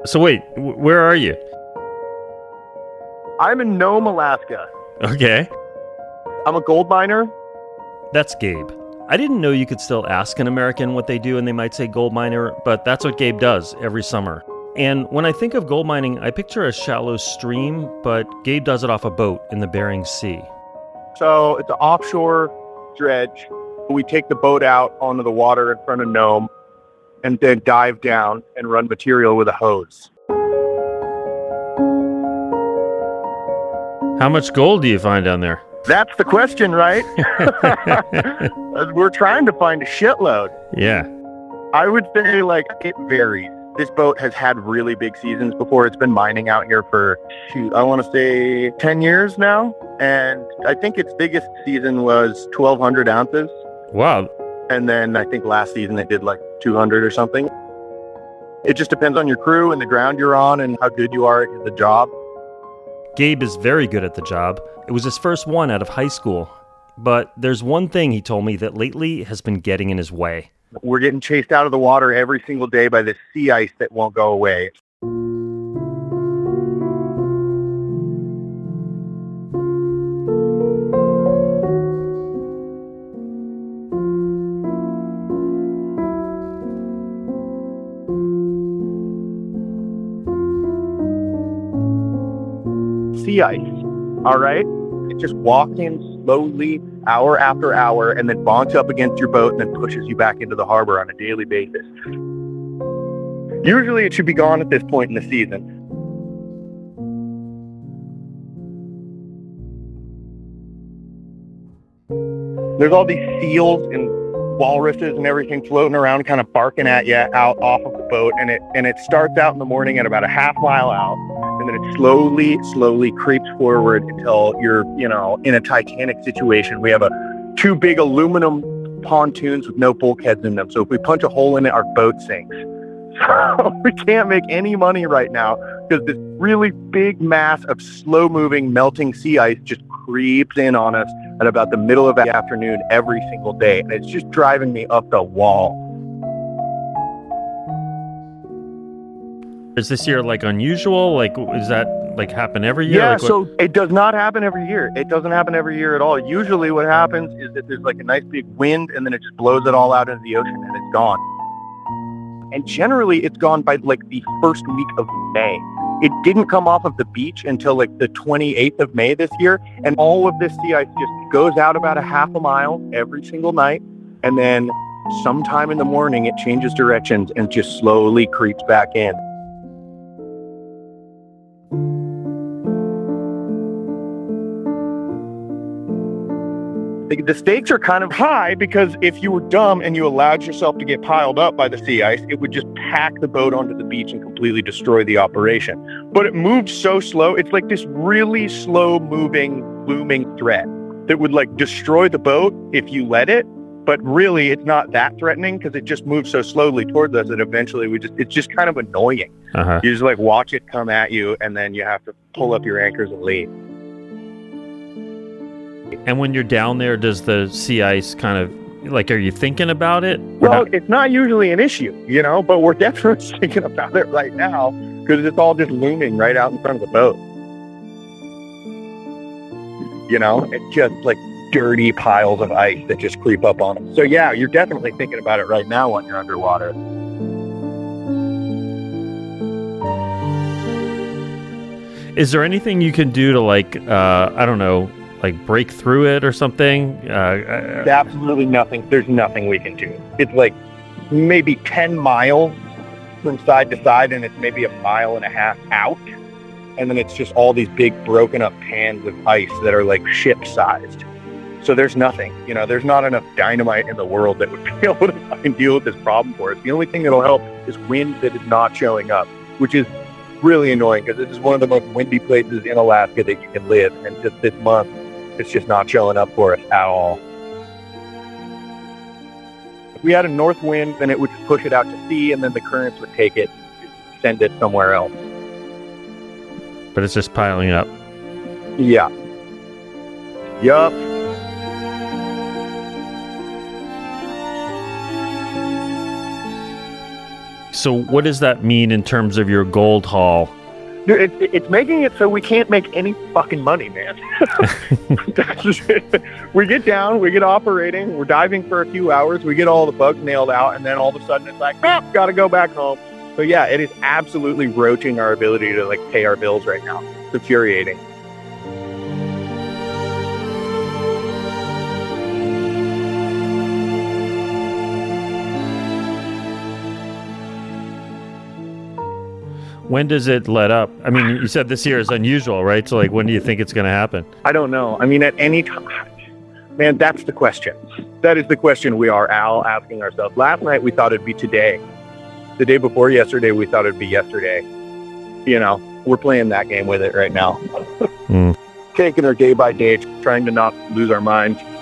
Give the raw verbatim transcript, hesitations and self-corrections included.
So wait, w- where are you? I'm in Nome, Alaska. Okay. I'm a gold miner. That's Gabe. I didn't know you could still ask an American what they do and they might say gold miner, but that's what Gabe does every summer. And when I think of gold mining, I picture a shallow stream, but Gabe does it off a boat in the Bering Sea. So it's an offshore dredge. We take the boat out onto the water in front of Nome and then dive down and run material with a hose. How much gold do you find down there? That's the question, right? We're trying to find a shitload. Yeah. I would say, like, it varies. This boat has had really big seasons before. It's been mining out here for, shoot, I want to say ten years now. And I think its biggest season was twelve hundred ounces. Wow. And then I think last season it did like two hundred or something. It just depends on your crew and the ground you're on and how good you are at the job. Gabe is very good at the job. It was his first one out of high school. But there's one thing he told me that lately has been getting in his way. We're getting chased out of the water every single day by this sea ice that won't go away. Sea ice, all right? It just walks in slowly, hour after hour, and then bonks up against your boat and then pushes you back into the harbor on a daily basis. Usually it should be gone at this point in the season. There's all these seals and walruses and everything floating around, kind of barking at you out off of the boat, and it and it starts out in the morning at about a half mile out, and then it slowly, slowly creeps forward until you're, you know, in a Titanic situation. We have a two big aluminum pontoons with no bulkheads in them, so if we punch a hole in it, our boat sinks. So we can't make any money right now because this really big mass of slow-moving, melting sea ice just creeps in on us at about the middle of the afternoon every single day, and it's just driving me up the wall. Is this year like unusual? Like, is that like happen every year? Yeah, like, what... so it does not happen every year. It doesn't happen every year at all. Usually what happens is that there's like a nice big wind and then it just blows it all out into the ocean and it's gone. And generally it's gone by like the first week of May. It didn't come off of the beach until like the twenty-eighth of May this year. And all of this sea ice just goes out about a half a mile every single night. And then sometime in the morning, it changes directions and just slowly creeps back in. The stakes are kind of high because if you were dumb and you allowed yourself to get piled up by the sea ice, it would just pack the boat onto the beach and completely destroy the operation. But it moves so slow. It's like this really slow moving, looming threat that would like destroy the boat if you let it. But really, it's not that threatening because it just moves so slowly towards us that eventually we just, it's just kind of annoying. Uh-huh. You just like watch it come at you and then you have to pull up your anchors and leave. And when you're down there, does the sea ice kind of, like, are you thinking about it? Well, not... it's not usually an issue, you know, but we're definitely thinking about it right now because it's all just looming right out in front of the boat. You know, it's just like dirty piles of ice that just creep up on them. So yeah, you're definitely thinking about it right now when you're underwater. Is there anything you can do to like, uh, I don't know, like break through it or something? Uh, Absolutely nothing. There's nothing we can do. It's like maybe ten miles from side to side, and it's maybe a mile and a half out. And then it's just all these big broken up pans of ice that are like ship-sized. So there's nothing. You know, there's not enough dynamite in the world that would be able to fucking deal with this problem for us. The only thing that'll help is wind that is not showing up, which is really annoying because this is one of the most windy places in Alaska that you can live. And just this month, it's just not showing up for us at all. If we had a north wind, then it would just push it out to sea, and then the currents would take it, send it somewhere else. But it's just piling up. Yeah. Yup. So what does that mean in terms of your gold haul? Dude, it, it's making it so we can't make any fucking money, man. That's just it. We get down, we get operating, we're diving for a few hours, we get all the bugs nailed out, and then all of a sudden it's like, ah, gotta go back home. So yeah, it is absolutely roaching our ability to like pay our bills right now. It's infuriating. When does it let up? I mean, you said this year is unusual, right? So like, when do you think it's going to happen? I don't know. I mean, at any time, man, that's the question. That is the question we are all asking ourselves. Last night, we thought it'd be today. The day before yesterday, we thought it'd be yesterday. You know, we're playing that game with it right now. mm. Taking her day by day, trying to not lose our minds.